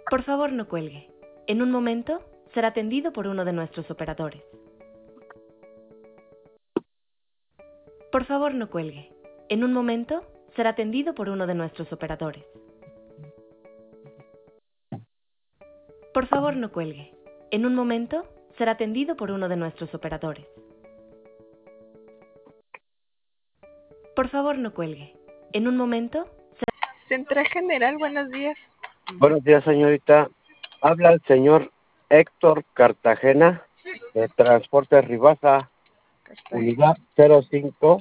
Por favor, no cuelgue. En un momento será atendido por uno de nuestros operadores. Por favor, no cuelgue. En un momento será atendido por uno de nuestros operadores. Por favor, no cuelgue. En un momento será atendido por uno de nuestros operadores. Por favor, no cuelgue. En un momento Central General, buenos días. Buenos días, señorita. Habla el señor Héctor Cartagena, de Transporte Ribasa, unidad 05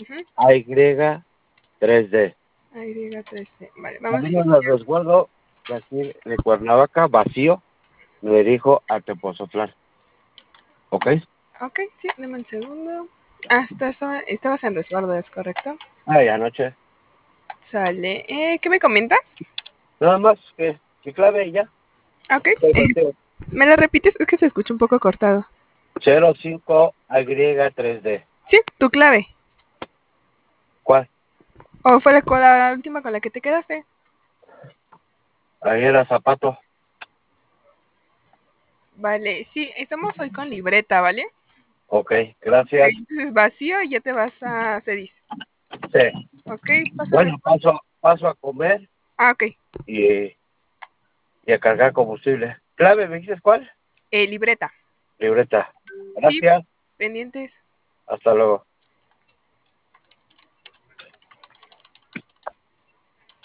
AY3D. AY3D. Vale, vamos a Camino al resguardo de aquí de Cuernavaca, vacío, me dirijo a Tepozotlán. ¿Ok? Ok, sí, dame un segundo. Estabas en resguardo, ¿es correcto? Ay, anoche. Sale. ¿Qué me comentas? Nada más que mi clave y ya. Ok. ¿Me la repites? Es que se escucha un poco cortado. 05 AY3D. Sí, tu clave. ¿Cuál? ¿O fue la última con la que te quedaste? Ahí era zapato. Vale, sí, estamos hoy con libreta, ¿vale? Ok, gracias. Entonces vacío y ya te vas a Cedis. Sí. Ok, pásame. Bueno, paso a comer Ah, ok. y a cargar combustible. ¿Clave, me dices cuál? Libreta. Libreta. Sí, Gracias. pendientes. Hasta luego.